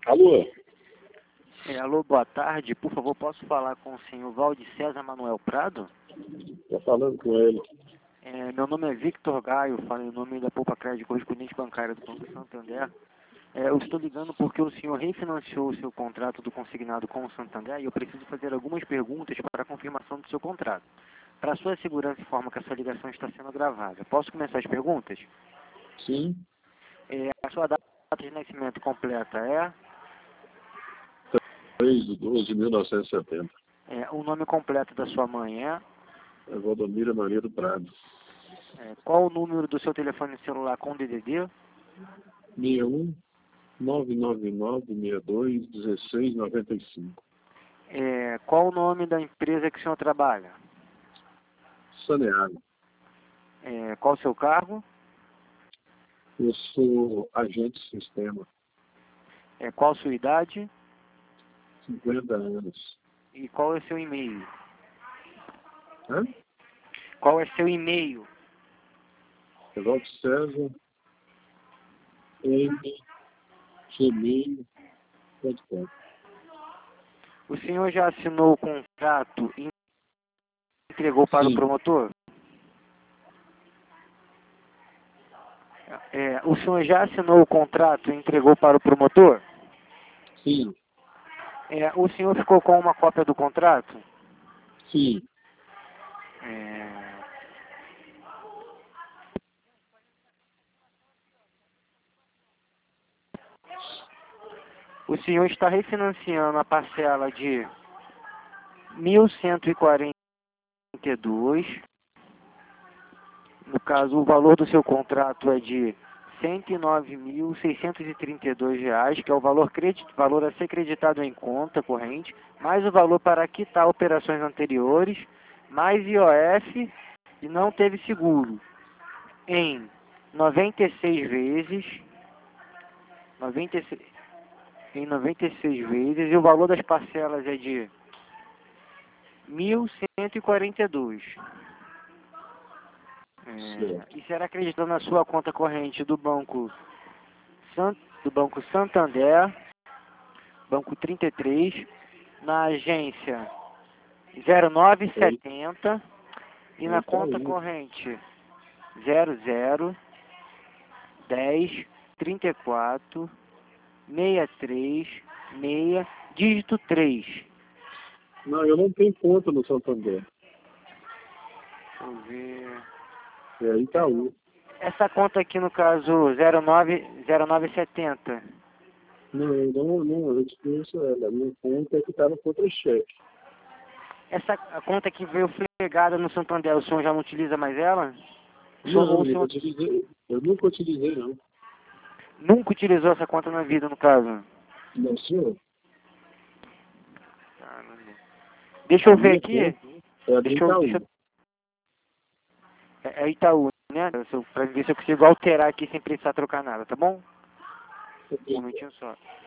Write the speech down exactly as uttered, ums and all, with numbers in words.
Alô? É, alô, boa tarde. Por favor, posso falar com o senhor Valde César Manuel Prado? Estou falando com ele. É, meu nome é Victor Gaio, falo em nome da Poupa Crédito, correspondente bancária do Banco Santander. É, eu estou ligando porque o senhor refinanciou o seu contrato do consignado com o Santander e eu preciso fazer algumas perguntas para a confirmação do seu contrato. Para sua segurança, informo que a sua ligação está sendo gravada. Posso começar as perguntas? Sim. É, a sua data de nascimento completa é? três de doze de mil novecentos e setenta. É, o nome completo da sua mãe é? É Valdomira Maria do Prado. É, qual o número do seu telefone celular com D D D? seis um nove nove nove seis dois um seis nove cinco. É, qual o nome da empresa que o senhor trabalha? Saneado. É, qual o seu cargo? Eu sou agente de sistema. É, qual a sua idade? cinquenta anos. E qual é seu e-mail? Hã? Qual é seu e-mail? Evaldo César M gmail ponto com. O senhor já assinou o contrato e entregou para o Sim. promotor? É, o senhor já assinou o contrato e entregou para o promotor? Sim. É, o senhor ficou com uma cópia do contrato? Sim. É, o senhor está refinanciando a parcela de mil cento e quarenta e dois. No caso, o valor do seu contrato é de cento e nove mil seiscentos e trinta e dois reais, que é o valor, credit, valor a ser creditado em conta corrente, mais o valor para quitar operações anteriores, mais I O F e não teve seguro, em noventa e seis vezes, noventa e seis, em noventa e seis vezes, e o valor das parcelas é de mil cento e quarenta e dois. É, e será acreditado na sua conta corrente do banco, San, do banco Santander, banco trinta e três, na agência zero nove setenta e na Aí tá conta aí. corrente zero zero dez trinta e quatro sessenta e três seis, dígito três. Não, eu não tenho conta no Santander. Deixa eu ver. É Itaú. Essa conta aqui no caso zero nove zero nove setenta. Não, eu não, não, eu desconheço ela. A minha conta é que estava contra cheque. Essa a conta que veio flegada no Santander, o senhor já não utiliza mais ela? O senhor, Não, ou o nunca senhor utilizei. Eu nunca utilizei, não. nunca utilizou essa conta na vida, no caso? Não, senhor. Deixa eu A ver minha aqui. conta é a do Deixa eu, Itaú. deixa eu- É é Itaú, né? Se eu- Pra ver se eu consigo alterar aqui sem precisar trocar nada, tá bom? Um momentinho só.